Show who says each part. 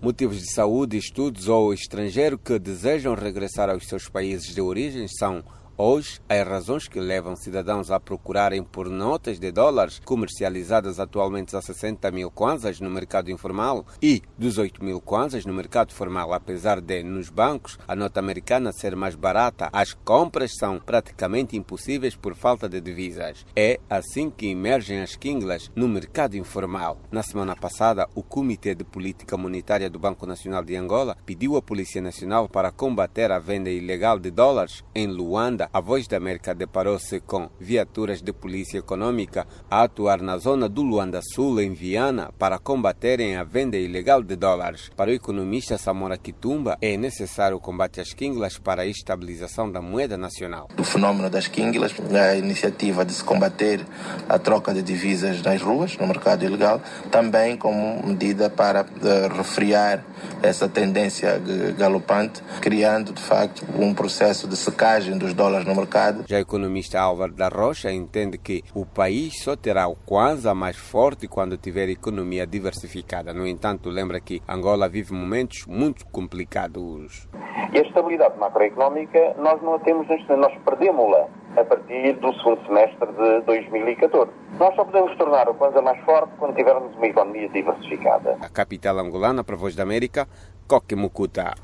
Speaker 1: Motivos de saúde, estudos ou estrangeiro que desejam regressar aos seus países de origem são hoje as razões que levam cidadãos a procurarem por notas de dólares comercializadas atualmente a 60 mil kwanzas no mercado informal e 18 mil kwanzas no mercado formal. Apesar de, nos bancos, a nota americana ser mais barata, as compras são praticamente impossíveis por falta de divisas. É assim que emergem as quinglas no mercado informal. Na semana passada, o Comitê de Política Monetária do Banco Nacional de Angola pediu à Polícia Nacional para combater a venda ilegal de dólares em Luanda. A Voz da América deparou-se com viaturas de polícia econômica a atuar na zona do Luanda Sul, em Viana, para combaterem a venda ilegal de dólares. Para o economista Samora Kitumba, é necessário o combate às quinglas para a estabilização da moeda nacional.
Speaker 2: O fenômeno das quinglas, a iniciativa de se combater a troca de divisas nas ruas, no mercado ilegal, também como medida para refrear essa tendência galopante, criando, de facto, um processo de secagem dos dólares no mercado.
Speaker 1: Já o economista Álvaro da Rocha entende que o país só terá o kwanza mais forte quando tiver economia diversificada. No entanto, lembra que Angola vive momentos muito complicados.
Speaker 3: E a estabilidade macroeconómica nós não a temos, nós perdemos-la a partir do segundo semestre de 2014. Nós só podemos tornar o kwanza mais forte quando tivermos uma economia diversificada.
Speaker 1: A capital angolana, para a Voz da América, Coque Mucuta.